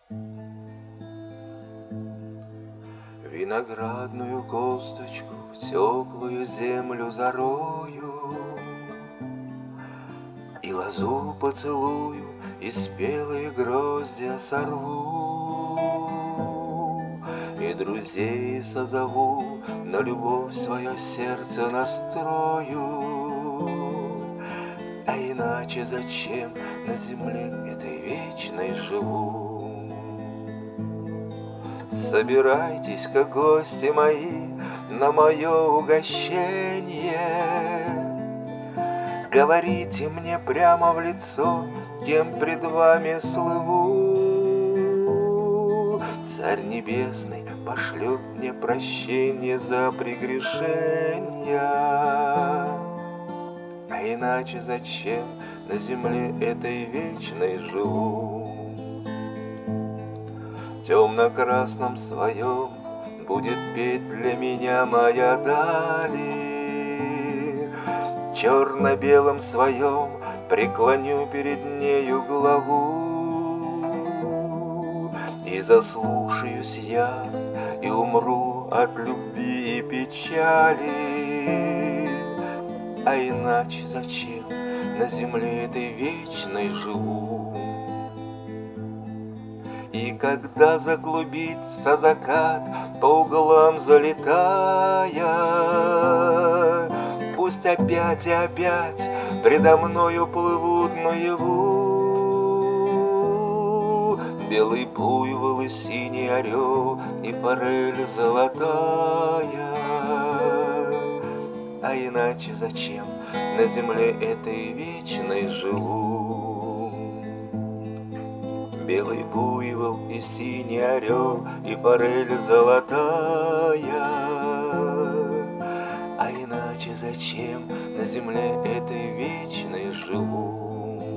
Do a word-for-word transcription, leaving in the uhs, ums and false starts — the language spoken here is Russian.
Виноградную косточку в теплую землю зарою, и лозу поцелую, и спелые гроздья сорву, и друзей созову, на любовь свое сердце настрою. А иначе зачем на земле этой вечной живу? Собирайтесь-ка, гости мои, на мое угощение. Говорите мне прямо в лицо, кем пред вами слыву. Царь Небесный пошлет мне прощение за прегрешения. А иначе зачем на земле этой вечной живу? В темно-красном своем будет петь для меня моя дали. В черно-белом своем преклоню перед нею главу. И заслушаюсь я, и умру от любви и печали. А иначе зачем на земле этой вечной живу? И когда заглубится закат, по углам залетая, пусть опять и опять предо мною плывут наяву белый буйвол и синий орел и форель золотая. А иначе зачем на земле этой вечной живу? Белый буйвол и синий орел и форель золотая. А иначе зачем на земле этой вечной живу?